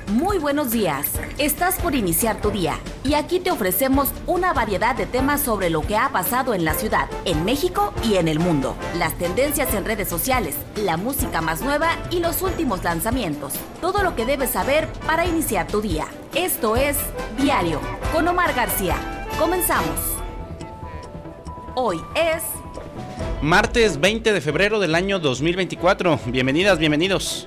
Muy buenos días. Estás por iniciar tu día y aquí te ofrecemos una variedad de temas sobre lo que ha pasado en la ciudad, en México y en el mundo. Las tendencias en redes sociales, la música más nueva y los últimos lanzamientos. Todo lo que debes saber para iniciar tu día. Esto es Diario con Omar García. Comenzamos. Hoy es martes 20 de febrero del año 2024. Bienvenidas, bienvenidos.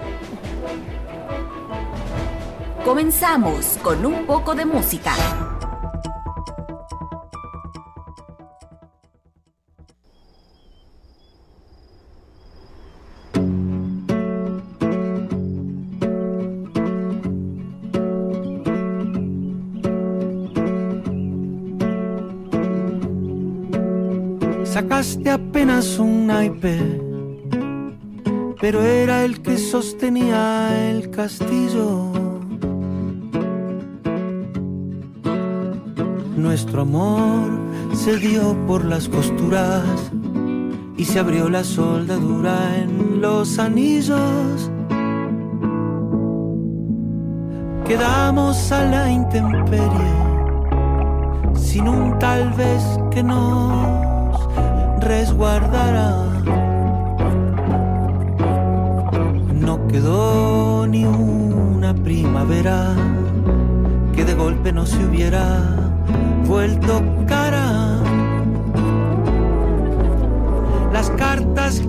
Comenzamos con un poco de música. Sacaste apenas un naipe, pero era el que sostenía el castillo. Nuestro amor se dio por las costuras y se abrió la soldadura en los anillos. Quedamos a la intemperie, sin un tal vez que nos resguardara. No quedó ni una primavera que de golpe no se hubiera vuelto cara. Las cartas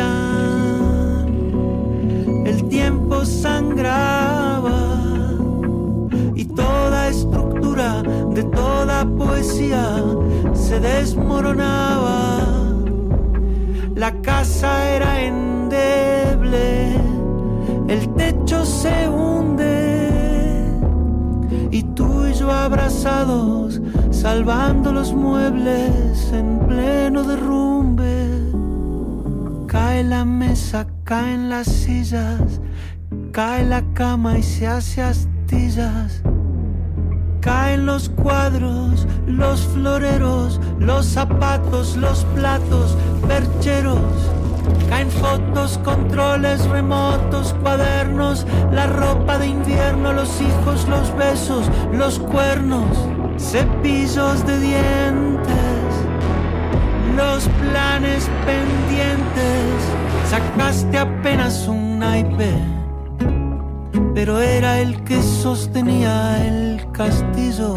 caían, el tiempo sangraba y toda estructura de toda poesía se desmoronaba. La casa era endeble, el techo se hunde y tú y yo abrazados salvando los muebles en pleno derrumbe. Cae la mesa, caen las sillas, cae la cama y se hace astillas. Caen los cuadros, los floreros, los zapatos, los platos, percheros. Caen fotos, controles remotos, cuadernos, la ropa de invierno, los hijos, los besos, los cuernos, cepillos de dientes, los planes pendientes. Sacaste apenas un naipe, pero era el que sostenía el castillo.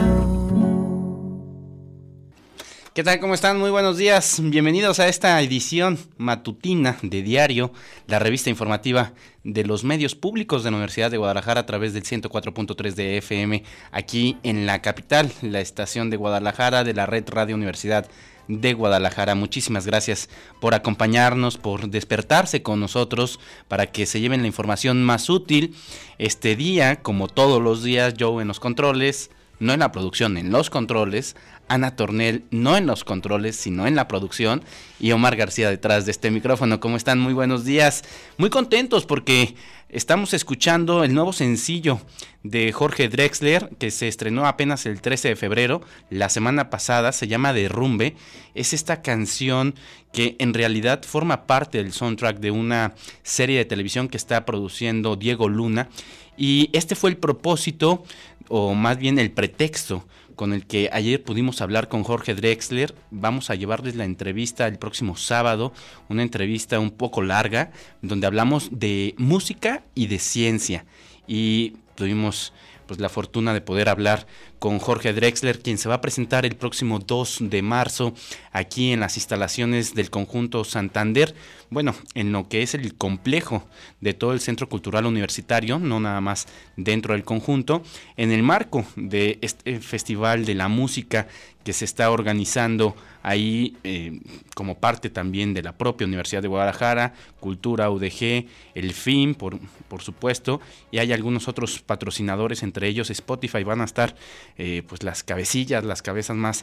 ¿Qué tal? ¿Cómo están? Muy buenos días. Bienvenidos a esta edición matutina de Diario, la revista informativa de los medios públicos de la Universidad de Guadalajara a través del 104.3 de FM aquí en la capital, la estación de Guadalajara de la Red Radio Universidad de Guadalajara. Muchísimas gracias por acompañarnos, por despertarse con nosotros para que se lleven la información más útil este día, como todos los días. Joe en los controles, no en la producción, en los controles. Ana Tornel, no en los controles, sino en la producción, y Omar García detrás de este micrófono. ¿Cómo están? Muy buenos días. Muy contentos porque estamos escuchando el nuevo sencillo de Jorge Drexler, que se estrenó apenas el 13 de febrero, la semana pasada. Se llama Derrumbe. Es esta canción que en realidad forma parte del soundtrack de una serie de televisión que está produciendo Diego Luna, y este fue el propósito, o más bien el pretexto, con el que ayer pudimos hablar con Jorge Drexler. Vamos a llevarles la entrevista el próximo sábado, una entrevista un poco larga, donde hablamos de música y de ciencia. Y tuvimos la fortuna de poder hablar con Jorge Drexler, quien se va a presentar el próximo 2 de marzo aquí en las instalaciones del Conjunto Santander, bueno, en lo que es el complejo de todo el Centro Cultural Universitario, no nada más dentro del conjunto, en el marco de este Festival de la Música que se está organizando ahí como parte también de la propia Universidad de Guadalajara, Cultura UDG, el FIM, por supuesto, y hay algunos otros patrocinadores, entre ellos Spotify. Van a estar las cabezas más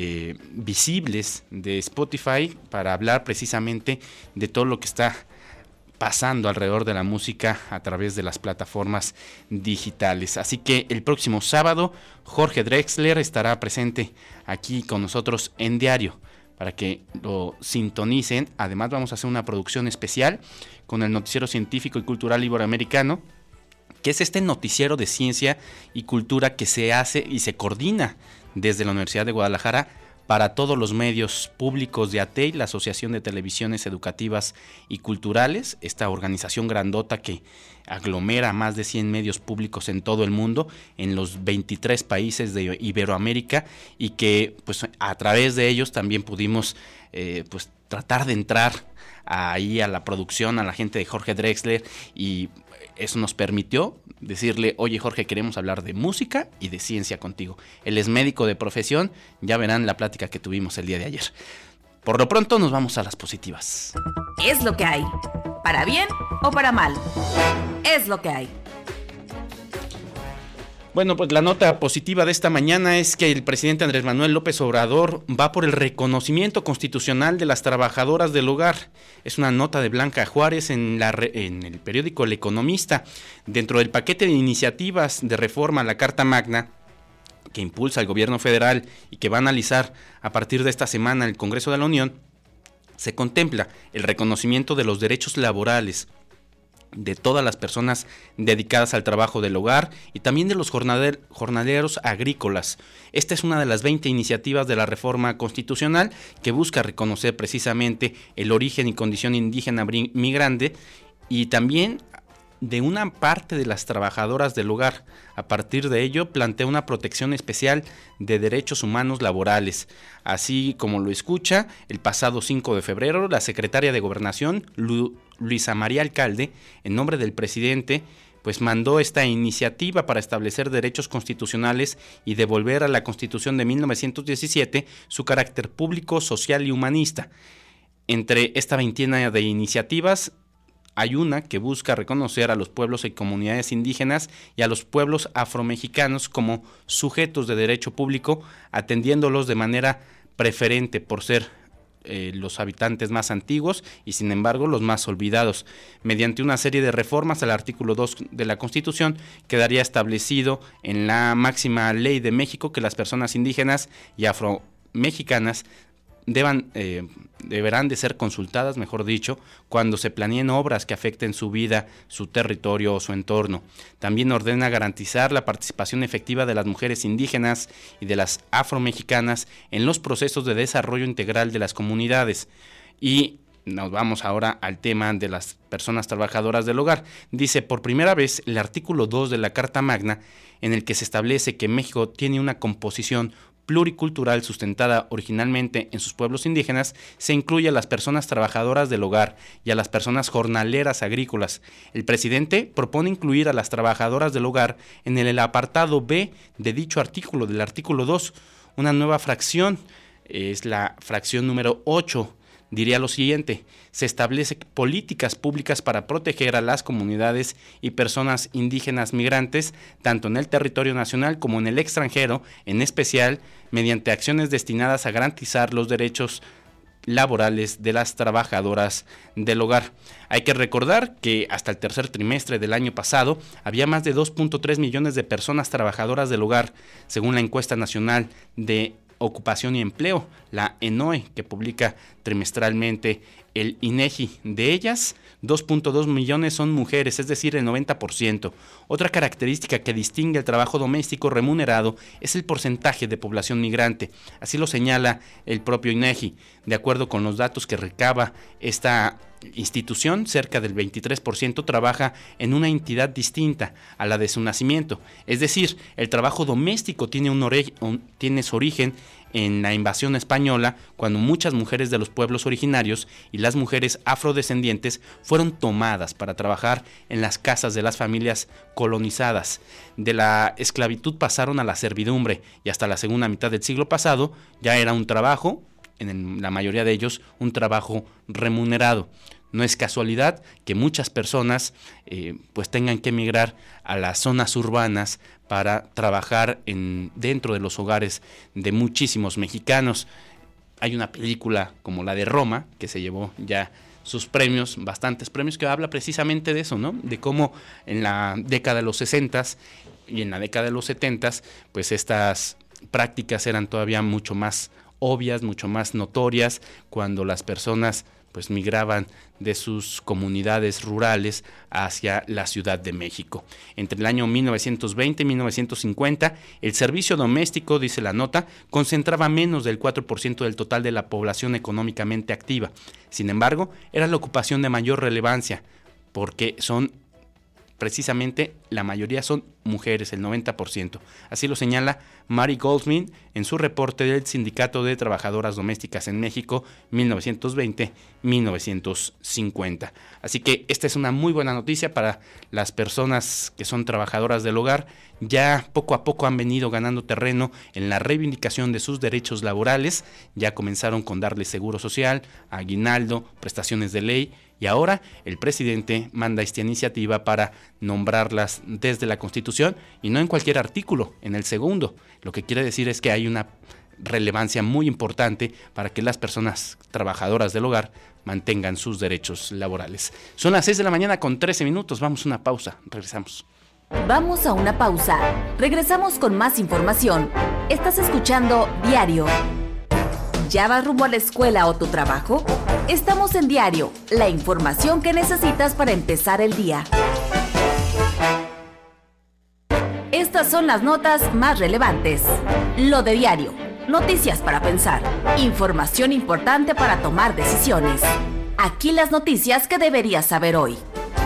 visibles de Spotify para hablar precisamente de todo lo que está pasando alrededor de la música a través de las plataformas digitales. Así que el próximo sábado Jorge Drexler estará presente aquí con nosotros en Diario para que lo sintonicen. Además vamos a hacer una producción especial con el Noticiero Científico y Cultural Iberoamericano que es este noticiero de ciencia y cultura que se hace y se coordina desde la Universidad de Guadalajara para todos los medios públicos de ATEI, la Asociación de Televisiones Educativas y Culturales, esta organización grandota que aglomera más de 100 medios públicos en todo el mundo, en los 23 países de Iberoamérica, y que pues a través de ellos también pudimos pues tratar de entrar ahí a la producción, a la gente de Jorge Drexler, y eso nos permitió decirle: oye Jorge, queremos hablar de música y de ciencia contigo. Él es médico de profesión, ya verán la plática que tuvimos el día de ayer. Por lo pronto nos vamos a las positivas. Es lo que hay, para bien o para mal, es lo que hay. Bueno, pues la nota positiva de esta mañana es que el presidente Andrés Manuel López Obrador va por el reconocimiento constitucional de las trabajadoras del hogar. Es una nota de Blanca Juárez en el periódico El Economista. Dentro del paquete de iniciativas de reforma a la Carta Magna que impulsa el gobierno federal y que va a analizar a partir de esta semana el Congreso de la Unión, se contempla el reconocimiento de los derechos laborales de todas las personas dedicadas al trabajo del hogar y también de los jornaleros agrícolas. Esta es una de las 20 iniciativas de la reforma constitucional que busca reconocer precisamente el origen y condición indígena migrante y también de una parte de las trabajadoras del hogar. A partir de ello, plantea una protección especial de derechos humanos laborales. Así como lo escucha, el pasado 5 de febrero, la secretaria de Gobernación, Luisa María Alcalde, en nombre del presidente, pues mandó esta iniciativa para establecer derechos constitucionales y devolver a la Constitución de 1917 su carácter público, social y humanista. Entre esta veintena de iniciativas, hay una que busca reconocer a los pueblos y comunidades indígenas y a los pueblos afromexicanos como sujetos de derecho público, atendiéndolos de manera preferente por ser los habitantes más antiguos y sin embargo los más olvidados. Mediante una serie de reformas al artículo 2 de la Constitución quedaría establecido en la máxima ley de México que las personas indígenas y afromexicanas deberán de ser consultadas, mejor dicho, cuando se planeen obras que afecten su vida, su territorio o su entorno. También ordena garantizar la participación efectiva de las mujeres indígenas y de las afromexicanas en los procesos de desarrollo integral de las comunidades. Y nos vamos ahora al tema de las personas trabajadoras del hogar. Dice, por primera vez, el artículo 2 de la Carta Magna, en el que se establece que México tiene una composición pluricultural sustentada originalmente en sus pueblos indígenas, se incluye a las personas trabajadoras del hogar y a las personas jornaleras agrícolas. El presidente propone incluir a las trabajadoras del hogar en el apartado B de dicho artículo, del artículo 2, una nueva fracción, es la fracción número 8, diría lo siguiente: se establece políticas públicas para proteger a las comunidades y personas indígenas migrantes, tanto en el territorio nacional como en el extranjero, en especial mediante acciones destinadas a garantizar los derechos laborales de las trabajadoras del hogar. Hay que recordar que hasta el tercer trimestre del año pasado había más de 2.3 millones de personas trabajadoras del hogar, según la encuesta nacional de Ocupación y Empleo, la ENOE, que publica trimestralmente el INEGI. De ellas, 2.2 millones son mujeres, es decir, el 90%. Otra característica que distingue el trabajo doméstico remunerado es el porcentaje de población migrante. Así lo señala el propio INEGI. De acuerdo con los datos que recaba esta institución, cerca del 23% trabaja en una entidad distinta a la de su nacimiento. Es decir, el trabajo doméstico tiene su origen en la invasión española, cuando muchas mujeres de los pueblos originarios y las mujeres afrodescendientes fueron tomadas para trabajar en las casas de las familias colonizadas. De la esclavitud pasaron a la servidumbre y hasta la segunda mitad del siglo pasado ya era un trabajo, en la mayoría de ellos, un trabajo remunerado. No es casualidad que muchas personas pues tengan que emigrar a las zonas urbanas para trabajar dentro de los hogares de muchísimos mexicanos. Hay una película como la de Roma, que se llevó ya sus premios, bastantes premios, que habla precisamente de eso, ¿no? De cómo en la década de los 60s y en la década de los 70s, pues estas prácticas eran todavía mucho más obvias, mucho más notorias, cuando las personas pues migraban de sus comunidades rurales hacia la Ciudad de México. Entre el año 1920 y 1950, el servicio doméstico, dice la nota, concentraba menos del 4% del total de la población económicamente activa. Sin embargo, era la ocupación de mayor relevancia, porque precisamente la mayoría son mujeres, el 90%. Así lo señala Mary Goldsmith en su reporte del Sindicato de Trabajadoras Domésticas en México 1920-1950. Así que esta es una muy buena noticia para las personas que son trabajadoras del hogar. Ya poco a poco han venido ganando terreno en la reivindicación de sus derechos laborales. Ya comenzaron con darle seguro social, aguinaldo, prestaciones de ley, y ahora el presidente manda esta iniciativa para nombrarlas desde la Constitución y no en cualquier artículo, en el segundo. Lo que quiere decir es que hay una relevancia muy importante para que las personas trabajadoras del hogar mantengan sus derechos laborales. Son las 6 de la mañana con 13 minutos. Vamos a una pausa. Regresamos. Vamos a una pausa. Regresamos con más información. Estás escuchando Diario. ¿Ya vas rumbo a la escuela o tu trabajo? Estamos en Diario, la información que necesitas para empezar el día. Estas son las notas más relevantes. Lo de Diario, noticias para pensar, información importante para tomar decisiones. Aquí las noticias que deberías saber hoy.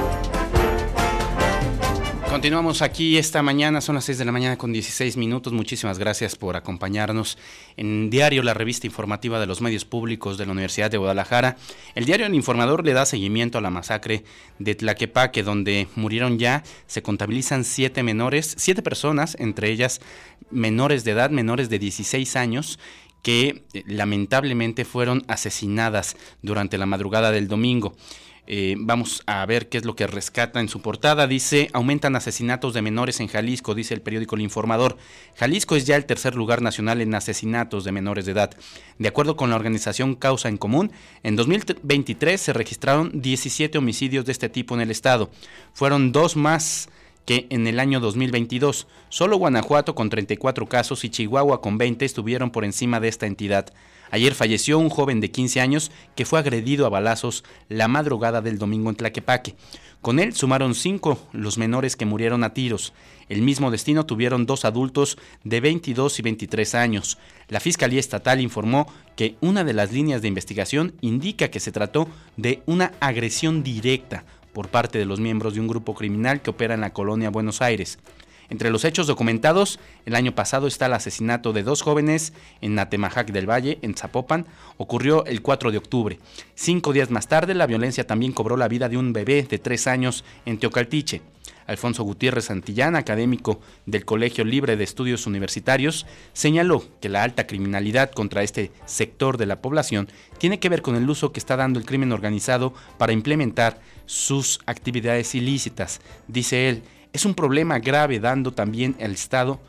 Continuamos aquí esta mañana, son las 6 de la mañana con 16 minutos. Muchísimas gracias por acompañarnos en Diario, la revista informativa de los medios públicos de la Universidad de Guadalajara. El diario El Informador le da seguimiento a la masacre de Tlaquepaque, donde murieron ya, se contabilizan 7 personas, entre ellas menores de edad, menores de 16 años, que lamentablemente fueron asesinadas durante la madrugada del domingo. Vamos a ver qué es lo que rescata en su portada. Dice: aumentan asesinatos de menores en Jalisco, dice el periódico El Informador. Jalisco es ya el tercer lugar nacional en asesinatos de menores de edad. De acuerdo con la organización Causa en Común, en 2023 se registraron 17 homicidios de este tipo en el estado. Fueron 2 más que en el año 2022. Solo Guanajuato, con 34 casos, y Chihuahua, con 20, estuvieron por encima de esta entidad. Ayer falleció un joven de 15 años que fue agredido a balazos la madrugada del domingo en Tlaquepaque. Con él sumaron 5 los menores que murieron a tiros. El mismo destino tuvieron 2 adultos de 22 y 23 años. La Fiscalía Estatal informó que una de las líneas de investigación indica que se trató de una agresión directa por parte de los miembros de un grupo criminal que opera en la colonia Buenos Aires. Entre los hechos documentados, el año pasado está el asesinato de 2 jóvenes en Atemajac del Valle, en Zapopan. Ocurrió el 4 de octubre. 5 días más tarde, la violencia también cobró la vida de un bebé de 3 años en Teocaltiche. Alfonso Gutiérrez Santillán, académico del Colegio Libre de Estudios Universitarios, señaló que la alta criminalidad contra este sector de la población tiene que ver con el uso que está dando el crimen organizado para implementar sus actividades ilícitas. Dice él: es un problema grave donde también el Estado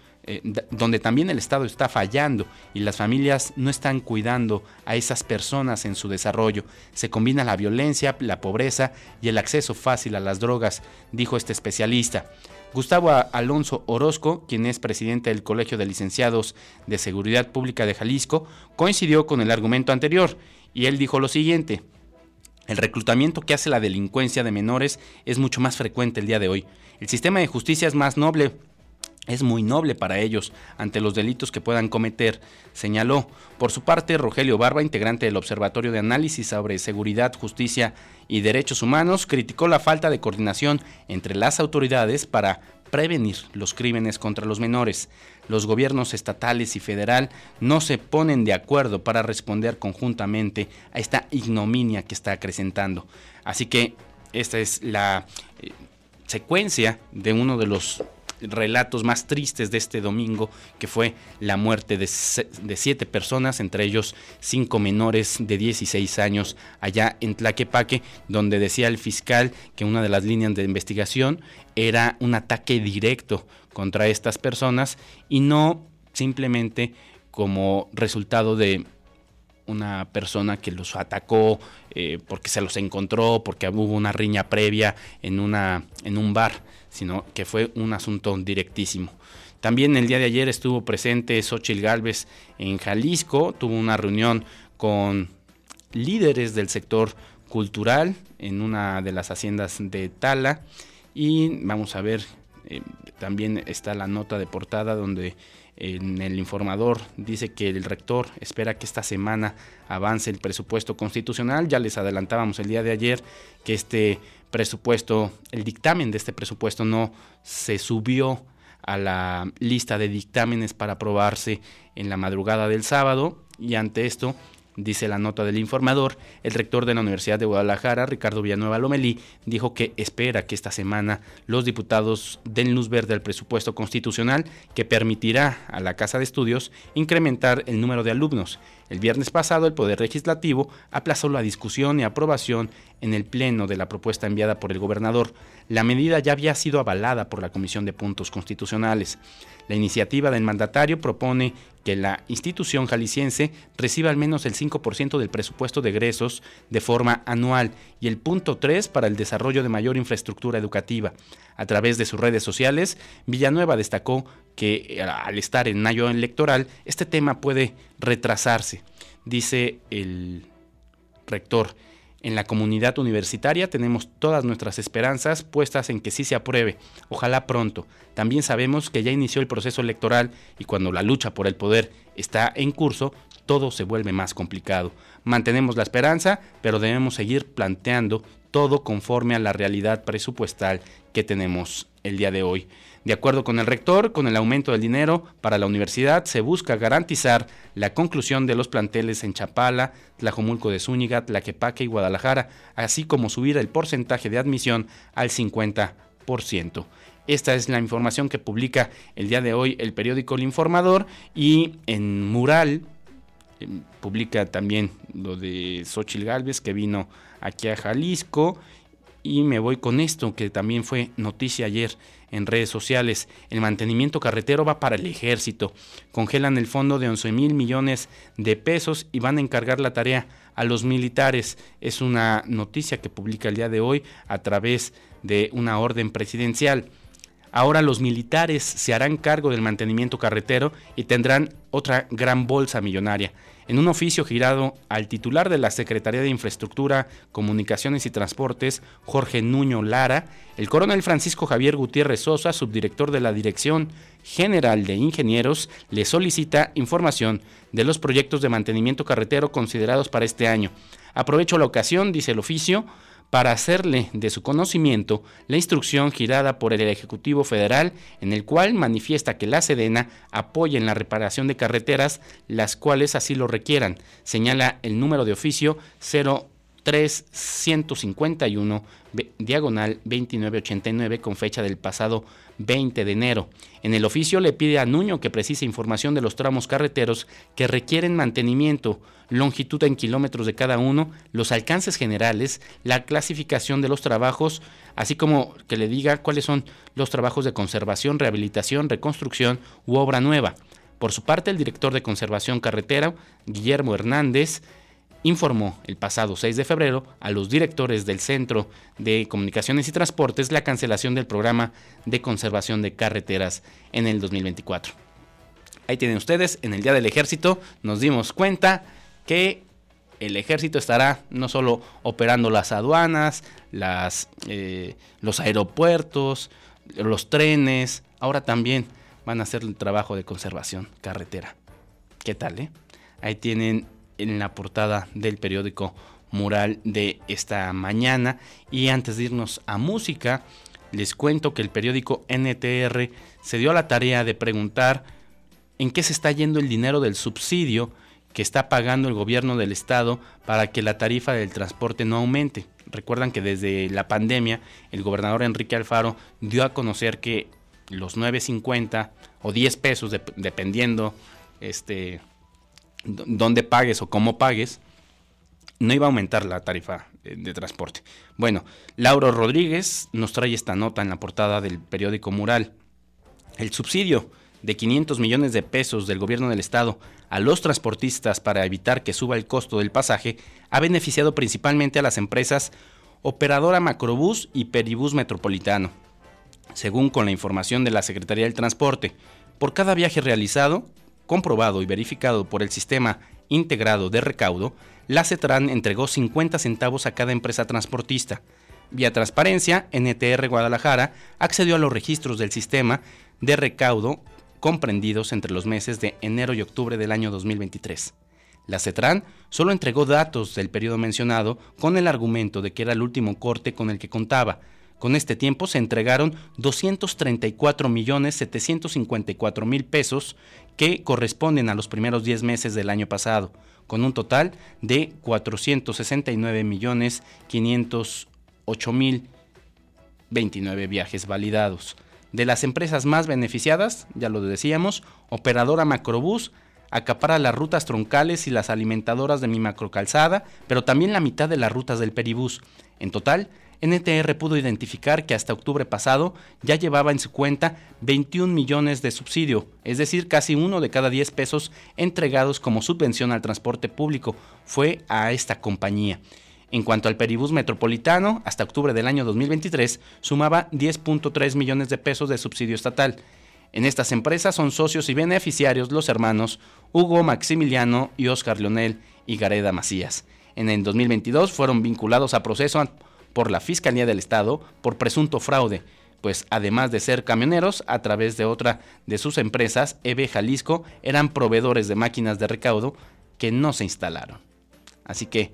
está fallando y las familias no están cuidando a esas personas en su desarrollo. Se combina la violencia, la pobreza y el acceso fácil a las drogas, dijo este especialista. Gustavo Alonso Orozco, quien es presidente del Colegio de Licenciados de Seguridad Pública de Jalisco, coincidió con el argumento anterior y él dijo lo siguiente: el reclutamiento que hace la delincuencia de menores es mucho más frecuente el día de hoy. El sistema de justicia es muy noble para ellos ante los delitos que puedan cometer, señaló. Por su parte, Rogelio Barba, integrante del Observatorio de Análisis sobre Seguridad, Justicia y Derechos Humanos, criticó la falta de coordinación entre las autoridades para prevenir los crímenes contra los menores. Los gobiernos estatales y federal no se ponen de acuerdo para responder conjuntamente a esta ignominia que está acrecentando. Así que esta es la secuencia de uno de los relatos más tristes de este domingo, que fue la muerte de 7 personas, entre ellos 5 menores de 16 años allá en Tlaquepaque, donde decía el fiscal que una de las líneas de investigación era un ataque directo contra estas personas y no simplemente como resultado de una persona que los atacó porque se los encontró, porque hubo una riña previa en un bar, sino que fue un asunto directísimo. También el día de ayer estuvo presente Xóchitl Gálvez en Jalisco, tuvo una reunión con líderes del sector cultural en una de las haciendas de Tala. Y vamos a ver, también está la nota de portada donde en el informador dice que el rector espera que esta semana avance el presupuesto constitucional. Ya les adelantábamos el día de ayer que este presupuesto, el dictamen de este presupuesto no se subió a la lista de dictámenes para aprobarse en la madrugada del sábado, y ante esto, dice la nota del informador, el rector de la Universidad de Guadalajara, Ricardo Villanueva Lomelí, dijo que espera que esta semana los diputados den luz verde al presupuesto constitucional que permitirá a la Casa de Estudios incrementar el número de alumnos. El viernes pasado, el Poder Legislativo aplazó la discusión y aprobación en el pleno de la propuesta enviada por el gobernador. La medida ya había sido avalada por la Comisión de Puntos Constitucionales. La iniciativa del mandatario propone que la institución jalisciense reciba al menos el 5% del presupuesto de egresos de forma anual y el punto 3 para el desarrollo de mayor infraestructura educativa. A través de sus redes sociales, Villanueva destacó que al estar en año electoral, este tema puede retrasarse. Dice el rector: en la comunidad universitaria tenemos todas nuestras esperanzas puestas en que sí se apruebe, ojalá pronto. También sabemos que ya inició el proceso electoral y cuando la lucha por el poder está en curso, todo se vuelve más complicado. Mantenemos la esperanza, pero debemos seguir planteando todo conforme a la realidad presupuestal que tenemos el día de hoy. De acuerdo con el rector, con el aumento del dinero para la universidad se busca garantizar la conclusión de los planteles en Chapala, Tlajomulco de Zúñiga, Tlaquepaque y Guadalajara, así como subir el porcentaje de admisión al 50%. Esta es la información que publica el día de hoy el periódico El Informador, y en Mural publica también lo de Xóchitl Gálvez, que vino aquí a Jalisco. Y me voy con esto, que también fue noticia ayer en redes sociales. El mantenimiento carretero va para el ejército. Congelan el fondo de 11,000 millones de pesos y van a encargar la tarea a los militares. Es una noticia que publica el día de hoy a través de una orden presidencial. Ahora los militares se harán cargo del mantenimiento carretero y tendrán otra gran bolsa millonaria. En un oficio girado al titular de la Secretaría de Infraestructura, Comunicaciones y Transportes, Jorge Nuño Lara, el coronel Francisco Javier Gutiérrez Sosa, subdirector de la Dirección General de Ingenieros, le solicita información de los proyectos de mantenimiento carretero considerados para este año. Aprovecho la ocasión, dice el oficio, para hacerle de su conocimiento la instrucción girada por el Ejecutivo Federal, en el cual manifiesta que la Sedena apoya en la reparación de carreteras, las cuales así lo requieran. Señala el número de oficio 03151 diagonal 2989 con fecha del pasado 20 de enero. En el oficio le pide a Nuño que precise información de los tramos carreteros que requieren mantenimiento, longitud en kilómetros de cada uno, los alcances generales, la clasificación de los trabajos, así como que le diga cuáles son los trabajos de conservación, rehabilitación, reconstrucción u obra nueva. Por su parte, el director de Conservación Carretera, Guillermo Hernández, informó el pasado 6 de febrero a los directores del Centro de Comunicaciones y Transportes la cancelación del programa de conservación de carreteras en el 2024. Ahí tienen ustedes, en el Día del Ejército nos dimos cuenta que el ejército estará no solo operando las aduanas, los aeropuertos, los trenes, ahora también van a hacer el trabajo de conservación carretera. ¿Qué tal, Ahí tienen en la portada del periódico Mural de esta mañana. Y antes de irnos a música, les cuento que el periódico NTR se dio a la tarea de preguntar en qué se está yendo el dinero del subsidio que está pagando el gobierno del estado para que la tarifa del transporte no aumente. Recuerdan que desde la pandemia el gobernador Enrique Alfaro dio a conocer que los 9.50 o 10 pesos, dependiendo dónde pagues o cómo pagues, no iba a aumentar la tarifa de transporte. Bueno, Lauro Rodríguez nos trae esta nota en la portada del periódico Mural. El subsidio de 500 millones de pesos del gobierno del estado a los transportistas para evitar que suba el costo del pasaje ha beneficiado principalmente a las empresas Operadora Macrobús y Peribús Metropolitano. Según con la información de la Secretaría del Transporte, por cada viaje realizado, comprobado y verificado por el sistema integrado de recaudo, la CETRAN entregó 50 centavos a cada empresa transportista. Vía transparencia, NTR Guadalajara accedió a los registros del sistema de recaudo comprendidos entre los meses de enero y octubre del año 2023. La CETRAN solo entregó datos del periodo mencionado con el argumento de que era el último corte con el que contaba. Con este tiempo se entregaron 234.754.000 pesos que corresponden a los primeros 10 meses del año pasado, con un total de 469.508.029 viajes validados. De las empresas más beneficiadas, ya lo decíamos, Operadora Macrobús acapara las rutas troncales y las alimentadoras de Mi Macrocalzada, pero también la mitad de las rutas del Peribús. En total, NTR pudo identificar que hasta octubre pasado ya llevaba en su cuenta 21 millones de subsidio, es decir, casi 1 de cada 10 pesos entregados como subvención al transporte público fue a esta compañía. En cuanto al Peribús Metropolitano, hasta octubre del año 2023 sumaba 10.3 millones de pesos de subsidio estatal. En estas empresas son socios y beneficiarios los hermanos Hugo Maximiliano y Óscar Leonel Higareda Macías. En el 2022 fueron vinculados a proceso por la Fiscalía del Estado por presunto fraude, pues además de ser camioneros, a través de otra de sus empresas, EB Jalisco, eran proveedores de máquinas de recaudo que no se instalaron. Así que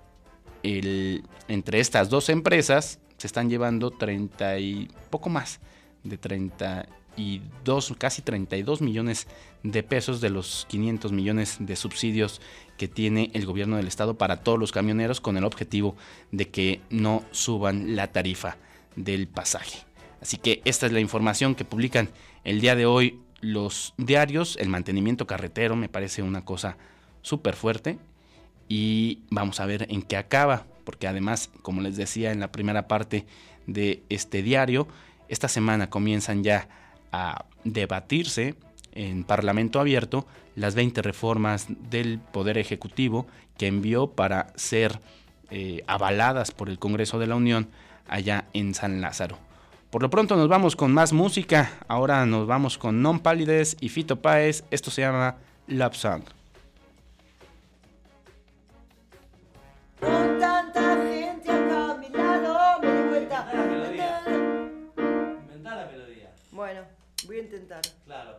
entre estas dos empresas se están llevando 30 y poco más de 32, casi 32 millones de pesos de los 500 millones de subsidios que tiene el gobierno del estado para todos los camioneros, con el objetivo de que no suban la tarifa del pasaje. Así que esta es la información que publican el día de hoy los diarios. El mantenimiento carretero me parece una cosa súper fuerte y vamos a ver en qué acaba, porque además, como les decía en la primera parte de este diario, esta semana comienzan ya a debatirse en Parlamento Abierto las 20 reformas del Poder Ejecutivo que envió para ser avaladas por el Congreso de la Unión allá en San Lázaro. Por lo pronto nos vamos con más música. Ahora nos vamos con Non Pálides y Fito Páez. Esto se llama Love Song. Con tanta gente acá a mi lado, me di vuelta. Inventá la melodía. Bueno, voy a intentar. Claro.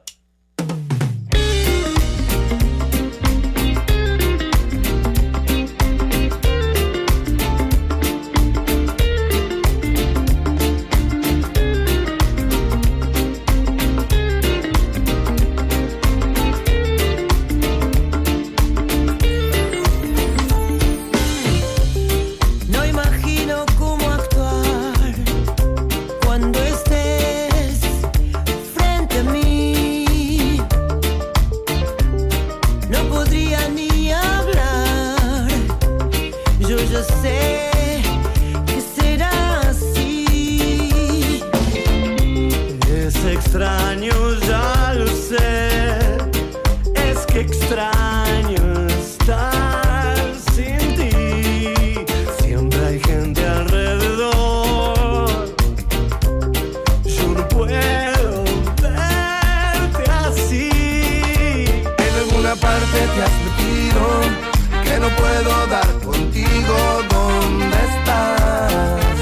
Extraño estar sin ti, siempre hay gente alrededor. Yo no puedo verte así. En alguna parte te has metido, que no puedo dar contigo. ¿Dónde estás?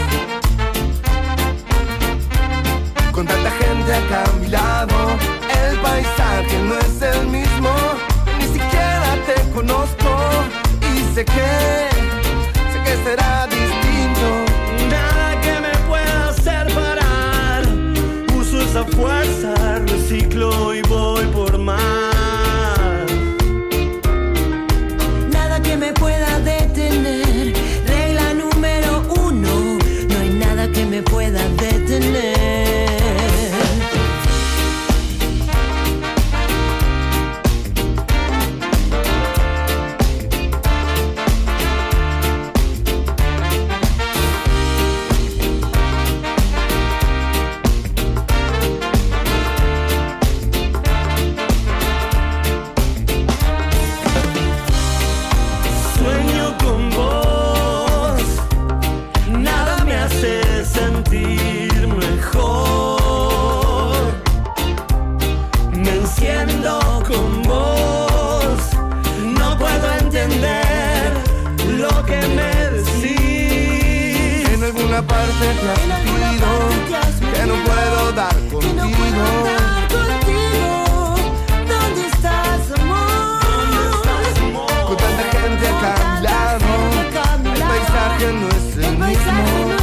Con tanta gente acá a mi lado, el paisaje no es el mismo. Te conozco y sé que será distinto. Nada que me pueda hacer parar. Uso esa fuerza, reciclo y voy por más. Nada que me pueda detener. Regla número 1. No hay nada que me pueda detener. parte te has sentido que no puedo dar contigo. ¿Dónde estás, amor? Con tanta gente acá a mi lado, el paisaje no es el mismo.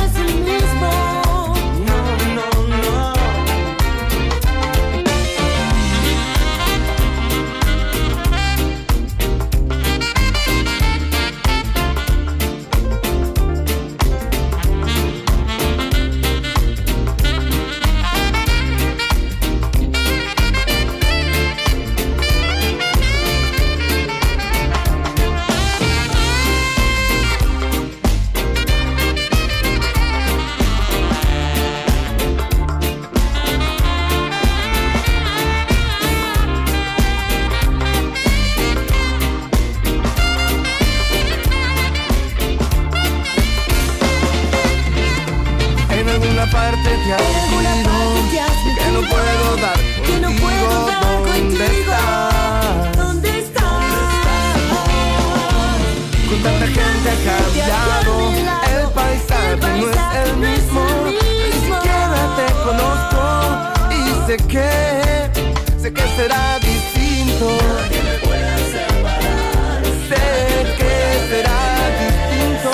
Parte te has sentido que no puedo dar contigo. ¿Dónde estás? Con tanta gente acá a mi lado, el paisaje no es el mismo. Ni siquiera te conozco y sé que será distinto. Nada que me pueda separar. Sé que será distinto.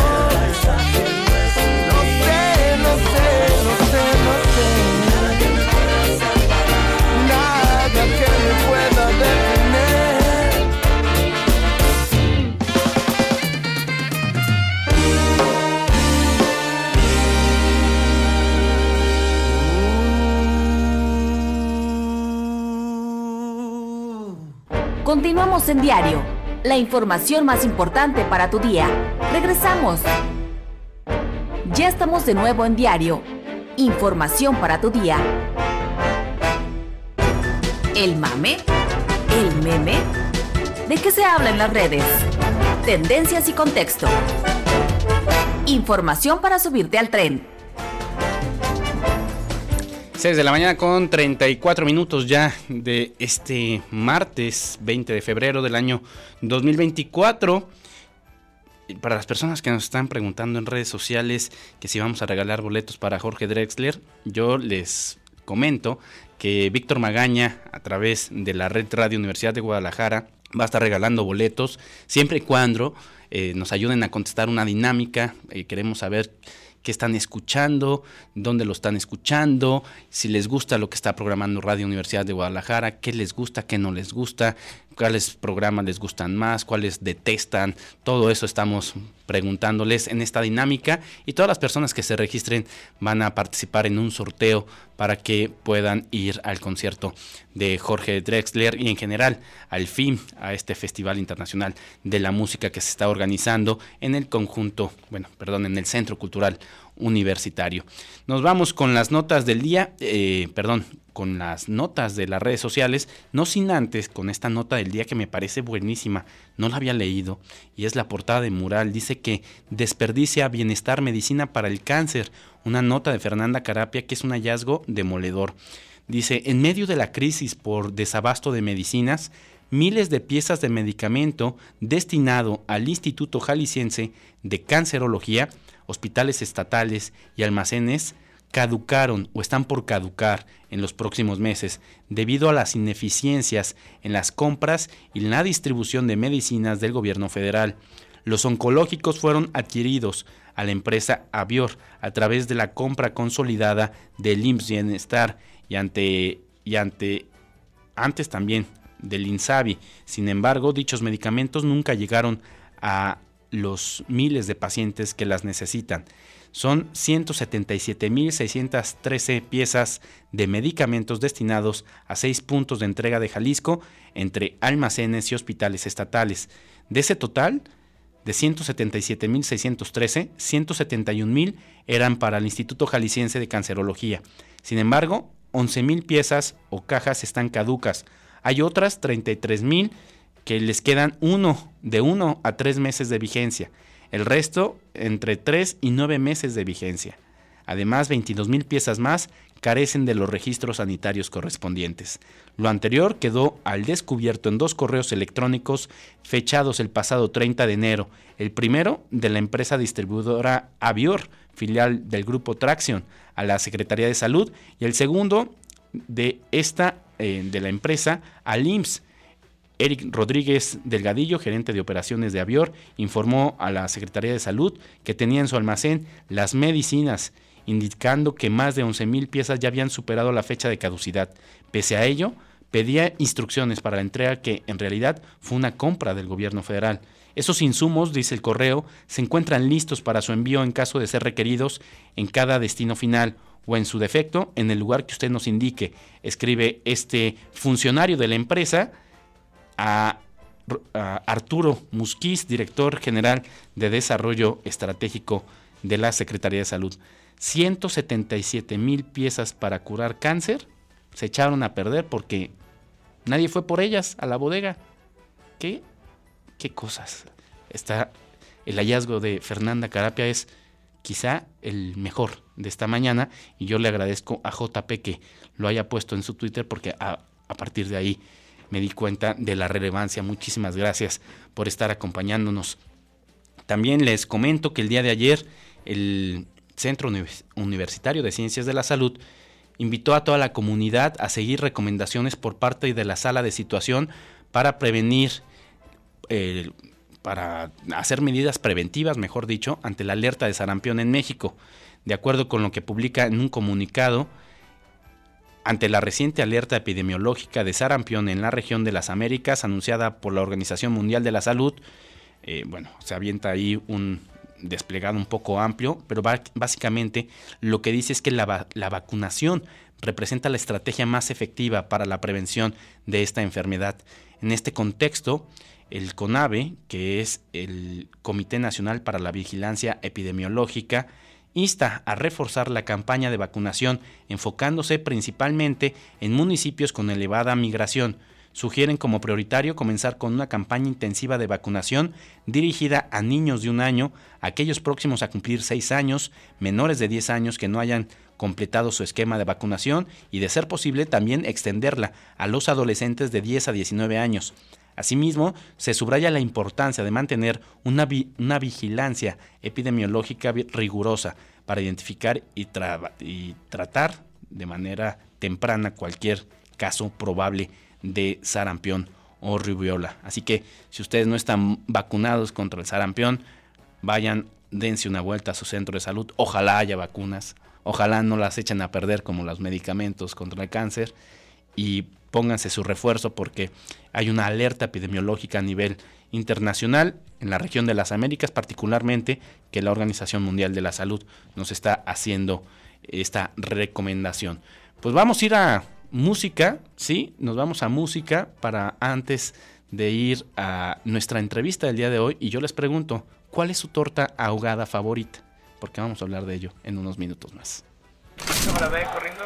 Nada que me pueda separar, nada que me pueda detener. Continuamos en Diario, la información más importante para tu día. Regresamos. Ya estamos de nuevo en Diario. Información para tu día. ¿El mame? ¿El meme? ¿De qué se habla en las redes? Tendencias y contexto. Información para subirte al tren. 6 de la mañana con 34 minutos ya de este martes 20 de febrero del año 2024. Para las personas que nos están preguntando en redes sociales que si vamos a regalar boletos para Jorge Drexler, yo les comento que Víctor Magaña, a través de la Red Radio Universidad de Guadalajara, va a estar regalando boletos siempre y cuando nos ayuden a contestar una dinámica. Queremos saber qué están escuchando, dónde lo están escuchando, si les gusta lo que está programando Radio Universidad de Guadalajara, qué les gusta, qué no les gusta, cuáles programas les gustan más, cuáles detestan. Todo eso estamos preguntándoles en esta dinámica, y todas las personas que se registren van a participar en un sorteo para que puedan ir al concierto de Jorge Drexler y en general al FIM, a este Festival Internacional de la Música que se está organizando en el en el Centro Cultural Universitario. Nos vamos con las notas del día, con las notas de las redes sociales, no sin antes con esta nota del día que me parece buenísima, no la había leído, y es la portada de Mural. Dice que desperdicia bienestar medicina para el cáncer, una nota de Fernanda Carapia que es un hallazgo demoledor. Dice, en medio de la crisis por desabasto de medicinas, miles de piezas de medicamento destinado al Instituto Jalisciense de Cancerología, hospitales estatales y almacenes caducaron o están por caducar en los próximos meses debido a las ineficiencias en las compras y la distribución de medicinas del gobierno federal. Los oncológicos fueron adquiridos a la empresa Avior a través de la compra consolidada del IMSS Bienestar y antes también del INSABI. Sin embargo, dichos medicamentos nunca llegaron a los miles de pacientes que las necesitan. Son 177,613 piezas de medicamentos destinados a 6 puntos de entrega de Jalisco entre almacenes y hospitales estatales. De ese total, de 177,613, 171,000 eran para el Instituto Jalisciense de Cancerología. Sin embargo, 11,000 piezas o cajas están caducas. Hay otras 33,000 que les quedan de 1 a 3 meses de vigencia. El resto entre 3 y 9 meses de vigencia. Además, 22,000 piezas más carecen de los registros sanitarios correspondientes. Lo anterior quedó al descubierto en 2 correos electrónicos fechados el pasado 30 de enero. El primero de la empresa distribuidora Avior, filial del grupo Traxión, a la Secretaría de Salud, y el segundo de la empresa al IMSS. Eric Rodríguez Delgadillo, gerente de operaciones de Avior, informó a la Secretaría de Salud que tenía en su almacén las medicinas, indicando que más de 11,000 piezas ya habían superado la fecha de caducidad. Pese a ello, pedía instrucciones para la entrega, que en realidad fue una compra del gobierno federal. Esos insumos, dice el correo, se encuentran listos para su envío en caso de ser requeridos en cada destino final, o en su defecto, en el lugar que usted nos indique, escribe este funcionario de la empresa a Arturo Musquiz, director general de Desarrollo Estratégico de la Secretaría de Salud. 177,000 piezas para curar cáncer se echaron a perder porque nadie fue por ellas a la bodega. ¿Qué cosas? El hallazgo de Fernanda Carapia es quizá el mejor de esta mañana, y yo le agradezco a JP que lo haya puesto en su Twitter, porque a partir de ahí me di cuenta de la relevancia. Muchísimas gracias por estar acompañándonos. También les comento que el día de ayer el Centro Universitario de Ciencias de la Salud invitó a toda la comunidad a seguir recomendaciones por parte de la Sala de Situación para prevenir, para hacer medidas preventivas, mejor dicho, ante la alerta de sarampión en México. De acuerdo con lo que publica en un comunicado, ante la reciente alerta epidemiológica de sarampión en la región de las Américas, anunciada por la Organización Mundial de la Salud, se avienta ahí un desplegado un poco amplio, pero básicamente lo que dice es que la vacunación representa la estrategia más efectiva para la prevención de esta enfermedad. En este contexto, el CONAVE, que es el Comité Nacional para la Vigilancia Epidemiológica, insta a reforzar la campaña de vacunación, enfocándose principalmente en municipios con elevada migración. Sugieren como prioritario comenzar con una campaña intensiva de vacunación dirigida a niños de 1 año, aquellos próximos a cumplir 6 años, menores de 10 años que no hayan completado su esquema de vacunación, y de ser posible también extenderla a los adolescentes de 10 a 19 años. Asimismo, se subraya la importancia de mantener una vigilancia epidemiológica rigurosa para identificar y tratar de manera temprana cualquier caso probable de sarampión o rubiola. Así que si ustedes no están vacunados contra el sarampión, vayan, dense una vuelta a su centro de salud. Ojalá haya vacunas, ojalá no las echen a perder como los medicamentos contra el cáncer, y pónganse su refuerzo, porque hay una alerta epidemiológica a nivel internacional en la región de las Américas, particularmente, que la Organización Mundial de la Salud nos está haciendo esta recomendación. Pues vamos a ir a música, ¿sí? Nos vamos a música para antes de ir a nuestra entrevista del día de hoy, y yo les pregunto, ¿cuál es su torta ahogada favorita? Porque vamos a hablar de ello en unos minutos más. Cámara, ve corriendo.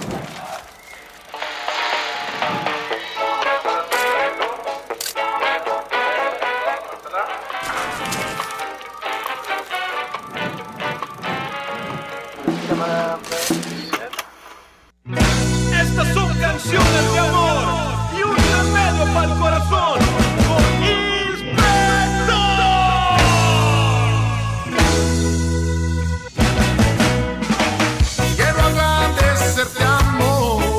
Estas son canciones de amor y un remedio para el corazón con Inspector. Quiero agradecerte, amor,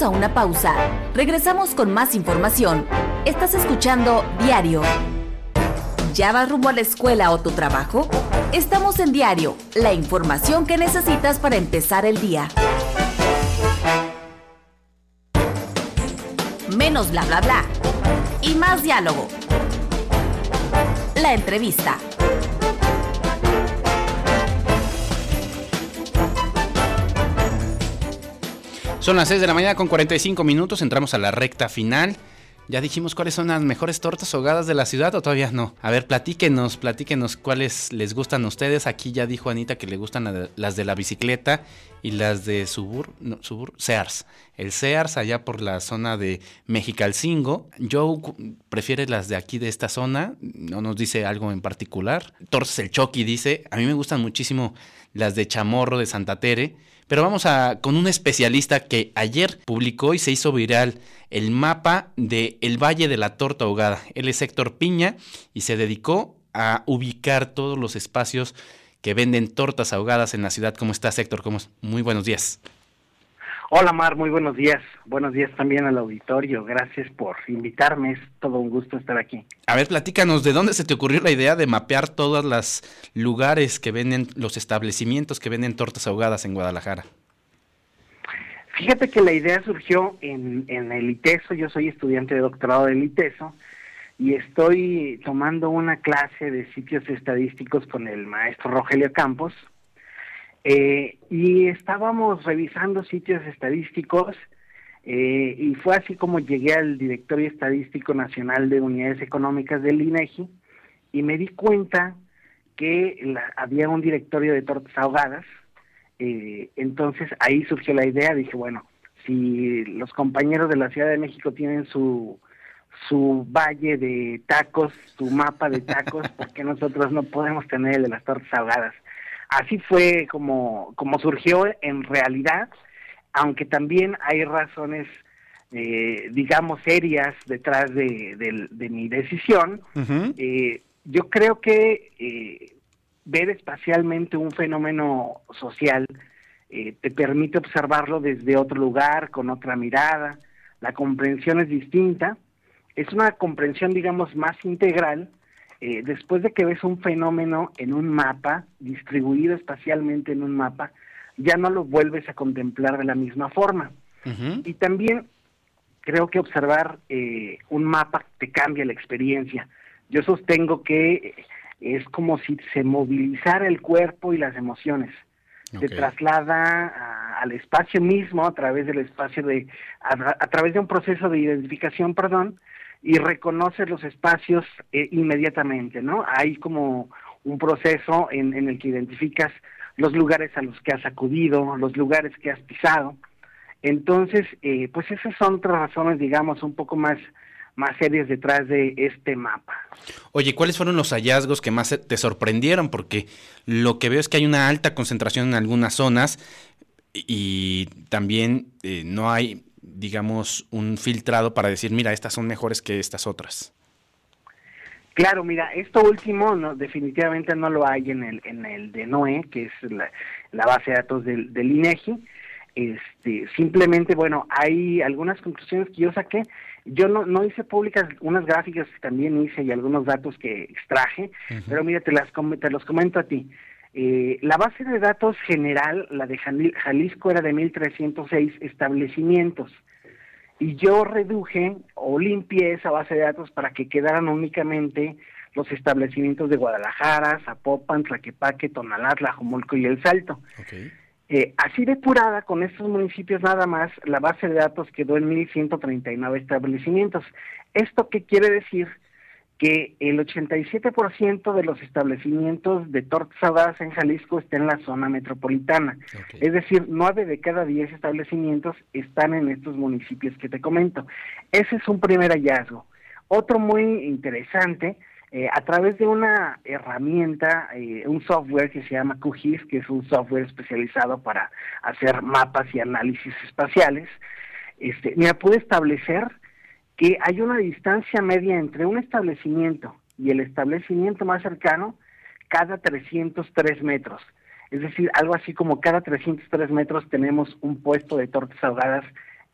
a una pausa. Regresamos con más información. Estás escuchando Diario. ¿Ya vas rumbo a la escuela o tu trabajo? Estamos en Diario, la información que necesitas para empezar el día. Menos bla bla bla y más diálogo. La entrevista. Son las 6 de la mañana con 45 minutos, entramos a la recta final. ¿Ya dijimos cuáles son las mejores tortas ahogadas de la ciudad o todavía no? A ver, platíquenos cuáles les gustan a ustedes. Aquí ya dijo Anita que le gustan las de la bicicleta y las de Sears. El Sears allá por la zona de Mexicalcingo. Joe prefiere las de aquí de esta zona, no nos dice algo en particular. Tortas El Chucky dice, a mí me gustan muchísimo las de Chamorro de Santa Tere. Pero vamos con un especialista que ayer publicó y se hizo viral el mapa de el Valle de la Torta Ahogada. Él es Héctor Piña y se dedicó a ubicar todos los espacios que venden tortas ahogadas en la ciudad. ¿Cómo estás, Héctor? Muy buenos días. Hola, Mar, muy buenos días. Buenos días también al auditorio. Gracias por invitarme. Es todo un gusto estar aquí. A ver, platícanos, ¿de dónde se te ocurrió la idea de mapear todos los lugares que venden, los establecimientos que venden tortas ahogadas en Guadalajara? Fíjate que la idea surgió en el ITESO. Yo soy estudiante de doctorado del ITESO y estoy tomando una clase de sitios estadísticos con el maestro Rogelio Campos. Y estábamos revisando sitios estadísticos y fue así como llegué al Directorio Estadístico Nacional de Unidades Económicas del INEGI y me di cuenta que había un directorio de tortas ahogadas. Entonces ahí surgió la idea, dije, bueno, si los compañeros de la Ciudad de México tienen su valle de tacos, su mapa de tacos, ¿por qué nosotros no podemos tener el de las tortas ahogadas? Así fue como surgió en realidad, aunque también hay razones, digamos, serias detrás de mi decisión. Uh-huh. Yo creo que ver espacialmente un fenómeno social te permite observarlo desde otro lugar, con otra mirada. La comprensión es distinta. Es una comprensión, digamos, más integral. Después de que ves un fenómeno en un mapa, distribuido espacialmente en un mapa, ya no lo vuelves a contemplar de la misma forma. Uh-huh. Y también creo que observar un mapa te cambia la experiencia. Yo sostengo que es como si se movilizara el cuerpo y las emociones. Okay. Se traslada al espacio mismo a través del espacio a través de un proceso de identificación, y reconoces los espacios inmediatamente, ¿no? Hay como un proceso en el que identificas los lugares a los que has acudido, los lugares que has pisado. Entonces, pues esas son otras razones, digamos, un poco más serias detrás de este mapa. Oye, ¿cuáles fueron los hallazgos que más te sorprendieron? Porque lo que veo es que hay una alta concentración en algunas zonas y también no hay, digamos, un filtrado para decir, mira, estas son mejores que estas otras. Claro, mira, esto último definitivamente no lo hay en el DNOE, que es la base de datos del INEGI. Simplemente, bueno, hay algunas conclusiones que yo saqué. Yo no hice públicas unas gráficas que también hice y algunos datos que extraje, uh-huh. Pero mira, te los comento a ti. La base de datos general, la de Jalisco, era de 1,306 establecimientos. Y yo reduje o limpié esa base de datos para que quedaran únicamente los establecimientos de Guadalajara, Zapopan, Tlaquepaque, Tonalá, Tlajomulco y El Salto. Okay. Así depurada, con estos municipios nada más, la base de datos quedó en 1,139 establecimientos. ¿Esto qué quiere decir? Que el 87% de los establecimientos de tortas ahogadas en Jalisco está en la zona metropolitana. Okay. Es decir, 9 de cada 10 establecimientos están en estos municipios que te comento. Ese es un primer hallazgo. Otro muy interesante, a través de una herramienta, un software que se llama QGIS, que es un software especializado para hacer mapas y análisis espaciales, me pude establecer que hay una distancia media entre un establecimiento y el establecimiento más cercano cada 303 metros. Es decir, algo así como cada 303 metros tenemos un puesto de tortas ahogadas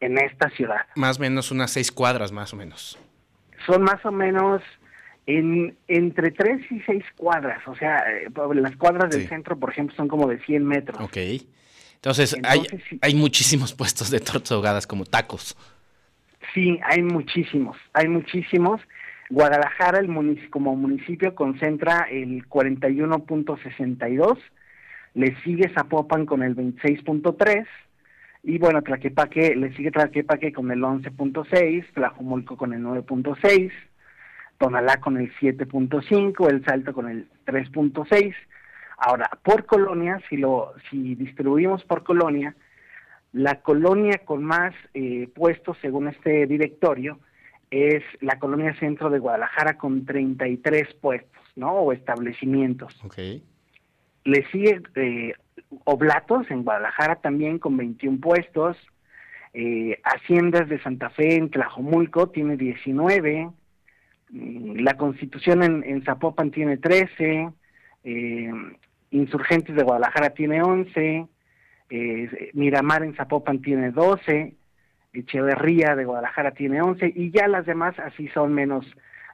en esta ciudad. Más o menos unas 6 cuadras, más o menos. Son más o menos entre 3 y 6 cuadras, o sea, las cuadras del centro, por ejemplo, son como de 100 metros. Ok. Entonces hay muchísimos puestos de tortas ahogadas como tacos. Sí, hay muchísimos. Guadalajara, como municipio, concentra el 41.62, le sigue Zapopan con el 26.3, y bueno, le sigue Tlaquepaque con el 11.6, Tlajomulco con el 9.6, Tonalá con el 7.5, El Salto con el 3.6. Ahora, por colonia, si distribuimos por colonia, la colonia con más puestos, según este directorio, es la colonia Centro de Guadalajara con 33 puestos, ¿no? O establecimientos. Okay. Le sigue Oblatos en Guadalajara también con 21 puestos. Haciendas de Santa Fe en Tlajomulco tiene 19. La Constitución en Zapopan tiene 13. Insurgentes de Guadalajara tiene 11. Miramar en Zapopan tiene 12. Echeverría de Guadalajara tiene 11, y ya las demás así son menos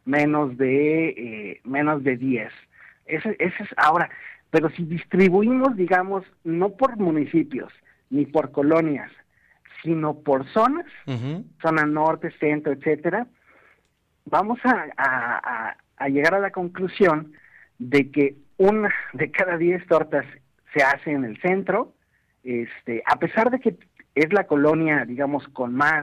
de 10. Ese es ahora, pero si distribuimos, digamos, no por municipios ni por colonias, sino por zonas, zona norte, centro, etcétera, vamos a llegar a la conclusión de que una de cada 10 tortas se hace en el centro, a pesar de que es la colonia, digamos, con más,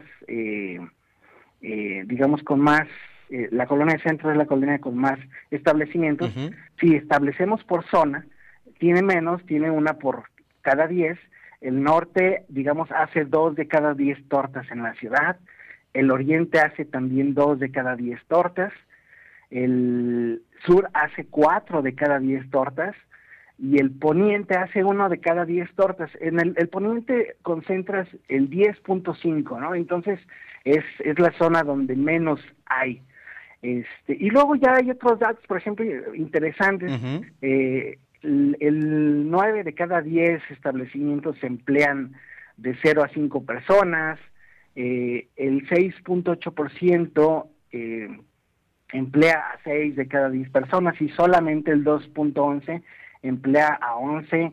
la colonia centro es la colonia con más establecimientos. Si establecemos por zona, tiene menos, tiene una por cada 10. El norte, digamos, hace 2 de cada 10 tortas en la ciudad. El oriente hace también 2 de cada 10 tortas. El sur hace 4 de cada 10 tortas. Y el poniente hace 1 de cada 10 tortas. En el poniente concentras el 10.5, ¿no? Entonces es la zona donde menos hay. Y luego ya hay otros datos, por ejemplo, interesantes. El 9 de cada 10 establecimientos se emplean de 0 a 5 personas. El 6.8% emplea a 6 de cada 10 personas, y solamente el 2.11 emplea a 11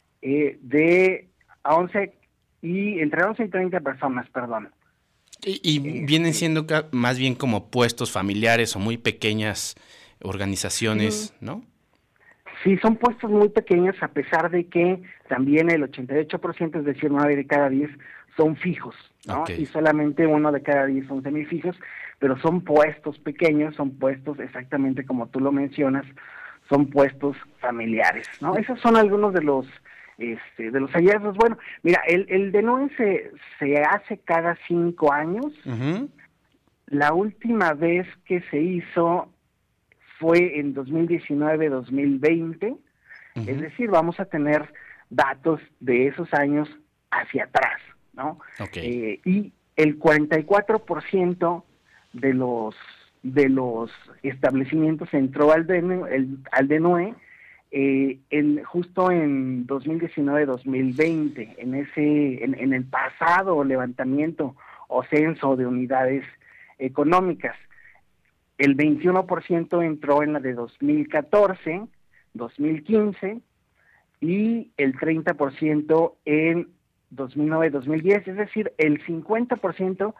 y entre 11 y 30 personas, perdón. Y vienen siendo más bien como puestos familiares o muy pequeñas organizaciones, ¿no? Sí, son puestos muy pequeños, a pesar de que también el 88%, es decir, 9 de cada 10, son fijos, ¿no? Okay. Y solamente 1 de cada 10 son semifijos, pero son puestos pequeños, son puestos exactamente como tú lo mencionas, son puestos familiares, ¿no? Esos son algunos de los hallazgos. Bueno, mira, el DNUE se hace cada 5 años. La última vez que se hizo fue en 2019-2020, es decir, vamos a tener datos de esos años hacia atrás, ¿no? Okay. Y el 44% de los establecimientos entró al DNUE justo en 2019-2020, en el pasado levantamiento o censo de unidades económicas. El 21% entró en la de 2014, 2015, y el 30% en 2009-2010, es decir, el 50%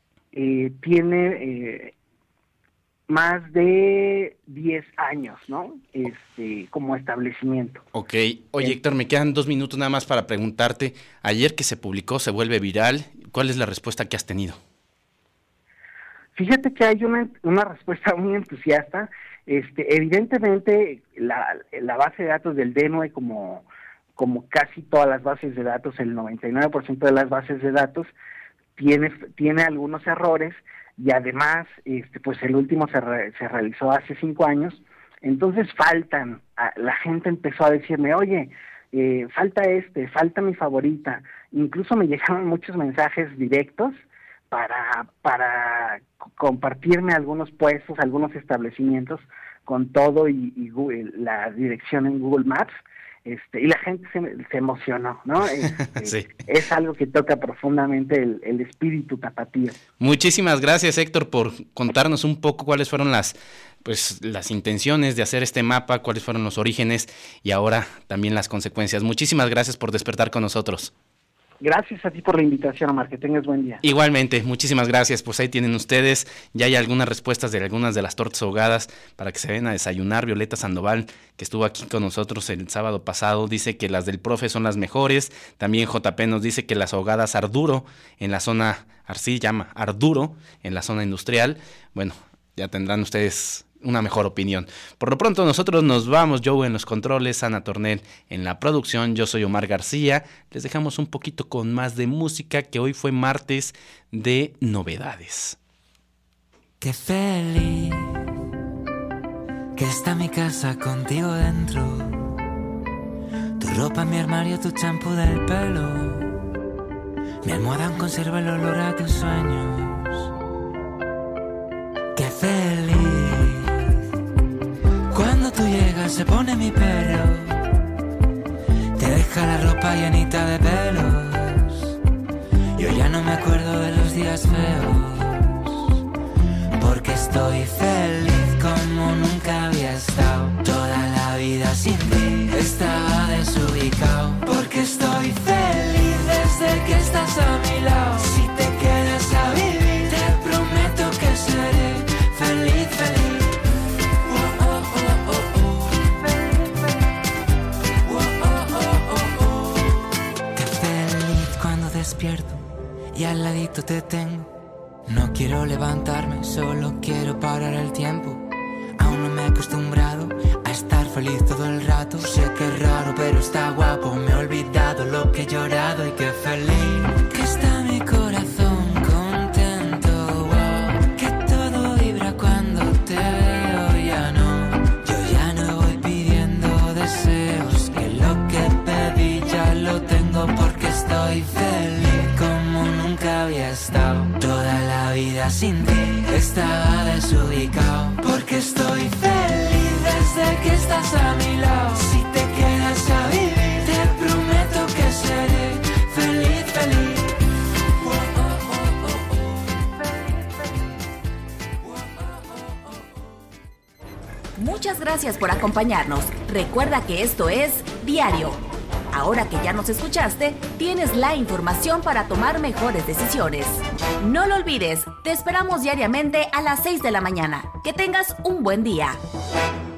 tiene más de 10 años, ¿no? Como establecimiento. Ok. Oye, Héctor, me quedan 2 minutos nada más para preguntarte. Ayer que se publicó, se vuelve viral. ¿Cuál es la respuesta que has tenido? Fíjate que hay una respuesta muy entusiasta. Evidentemente, la base de datos del DNUE, como casi todas las bases de datos, el 99% de las bases de datos, tiene algunos errores, y además, pues el último se realizó hace 5 años, entonces la gente empezó a decirme, oye, falta mi favorita. Incluso me llegaron muchos mensajes directos para compartirme algunos puestos, algunos establecimientos con todo y Google, la dirección en Google Maps. y la gente se emocionó, ¿no? Sí. Es algo que toca profundamente el espíritu tapatío. Muchísimas gracias, Héctor, por contarnos un poco cuáles fueron las intenciones de hacer este mapa, cuáles fueron los orígenes y ahora también las consecuencias. Muchísimas gracias por despertar con nosotros. Gracias a ti por la invitación, Omar, que tengas buen día. Igualmente, muchísimas gracias. Pues ahí tienen ustedes, ya hay algunas respuestas de algunas de las tortas ahogadas para que se vayan a desayunar. Violeta Sandoval, que estuvo aquí con nosotros el sábado pasado, dice que las del profe son las mejores. También JP nos dice que las ahogadas Arduro en la zona, así llama, Arduro en la zona industrial. Bueno, ya tendrán ustedes una mejor opinión. Por lo pronto nosotros nos vamos. Joe en los controles, Ana Tornel en la producción, yo soy Omar García. Les dejamos un poquito con más de música, que hoy fue martes de novedades. Qué feliz que está mi casa contigo dentro, tu ropa en mi armario, tu champú del pelo, mi almohada aún conserva el olor a tus sueños. Qué feliz cuando tú llegas, se pone mi perro, te deja la ropa llenita de pelos. Yo ya no me acuerdo de los días feos, porque estoy feliz como nunca había estado. Toda la vida sin ti estaba desubicado, porque estoy feliz desde que estás a mi lado. Si te quedas a vivir, te prometo que seré feliz, feliz. Despierto y al ladito te tengo. No quiero levantarme, solo quiero parar el tiempo. Aún no me he acostumbrado a estar feliz todo el rato. Sé que es raro, pero está guapo. Me he olvidado lo que he llorado y qué feliz que está mi corazón contento. Wow, que todo vibra cuando te veo. Ya no, yo ya no voy pidiendo deseos, que lo que pedí ya lo tengo, porque estoy feliz como nunca había estado. Toda la vida sin ti estaba desubicado, porque estoy feliz desde que estás a mi lado. Si te quedas a vivir, te prometo que seré feliz, feliz. Muchas gracias por acompañarnos. Recuerda que esto es Diario. Ahora que ya nos escuchaste, tienes la información para tomar mejores decisiones. No lo olvides, te esperamos diariamente a las 6 de la mañana. Que tengas un buen día.